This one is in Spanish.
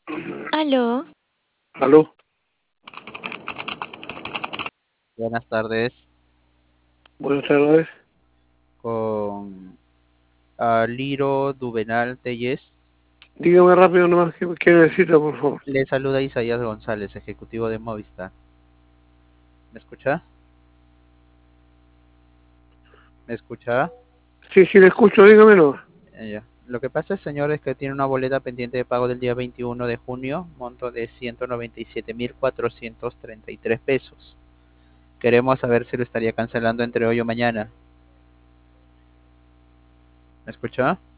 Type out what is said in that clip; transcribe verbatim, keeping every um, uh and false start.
Aló, ¿Aló? Buenas tardes, Buenas tardes. con ah, Liro Duvenal Telles. Dígame rápido nomás qué, qué necesita, por favor. Le saluda Isaías González, ejecutivo de Movistar. ¿Me escucha? ¿Me escucha? Sí, sí, le escucho, dígame nomás. Eh, ya. Lo que pasa, señor, es que tiene una boleta pendiente de pago del día veintiuno de junio, monto de ciento noventa y siete mil cuatrocientos treinta y tres pesos. Queremos saber si lo estaría cancelando entre hoy o mañana. ¿Me escucha?